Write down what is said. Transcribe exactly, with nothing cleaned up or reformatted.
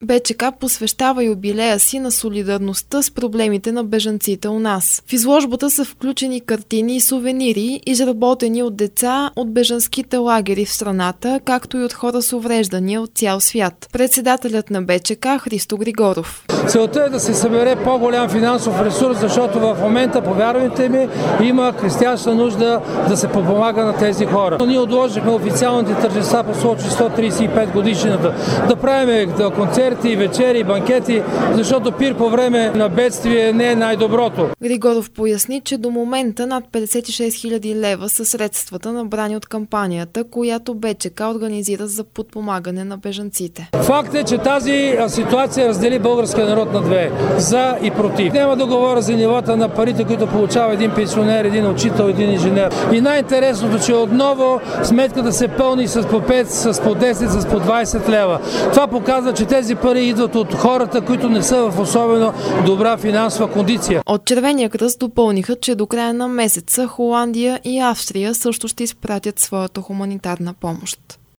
БЧК посвещава юбилея си на солидарността с проблемите на бежанците у нас. В изложбата са включени картини и сувенири, изработени от деца от бежанските лагери в страната, както и от хора с увреждания от цял свят. Председателят на БЧК Христо Григоров. Целта е да се събере по-голям финансов ресурс, защото в момента, повярвайте ми, има християнска нужда да се подпомага на тези хора. Ние отложихме официалните тържества по случай сто тридесет и пет годишнината. Да правим концерти, вечери, банкети, защото пир по време на бедствие не е най-доброто. Григоров поясни, че до момента над петдесет и шест хиляди лева са средствата набрани от кампанията, която БЧК организира за подпомагане на бежанците. Факт е, че тази ситуация раздели българския народ на две – за и против. Няма да говоря за нивата на парите, които получава един пенсионер, един учител, един инженер. И най-интересното, че отново сметката се пълни с по пет, с по десет, с по двадесет лева. Това показва, че тези пари идват от хората, които не са в особено добра финансова кондиция. От Червения кръст допълниха, че до края на месеца Холандия и Австрия също ще изпратят своята хуманитарна помощ.